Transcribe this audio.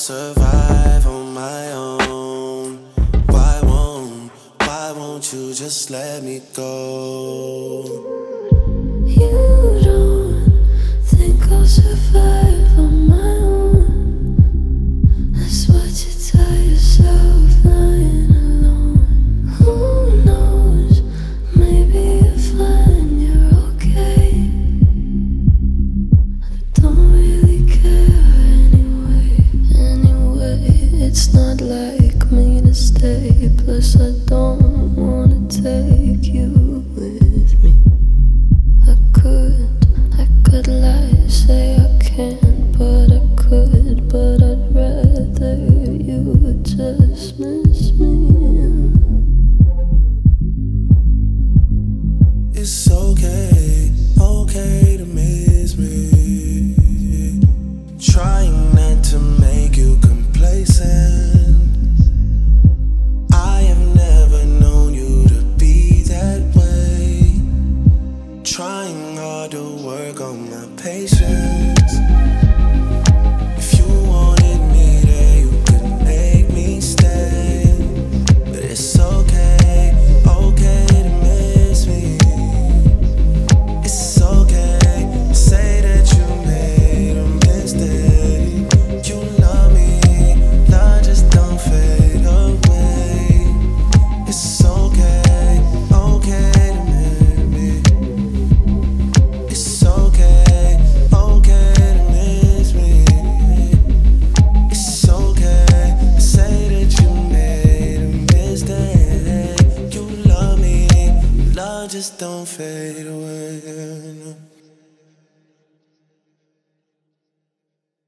survive on my own. Why won't you just let me go? You don't think I'll survive on my own. That's what you tell yourself lying alone. Who knows, maybe you're fine, you're okay. I don't really care anyway, it's not like me to stay. Plus I don't wanna take you with me. I could lie, say I can't, but I could. But I'd rather you would just miss me. It's okay to miss me. Trying not to make you complacent. I have never known you to be that way. Trying hard to work on my patience. If you wanted me there, you could make me stay. But it's okay to miss me. It's okay to say that you made a mistake. You love me, love just don't fade away. It's okay to miss me. It's okay to miss me. It's okay to say that you made a mistake. You love me, love just don't fade away.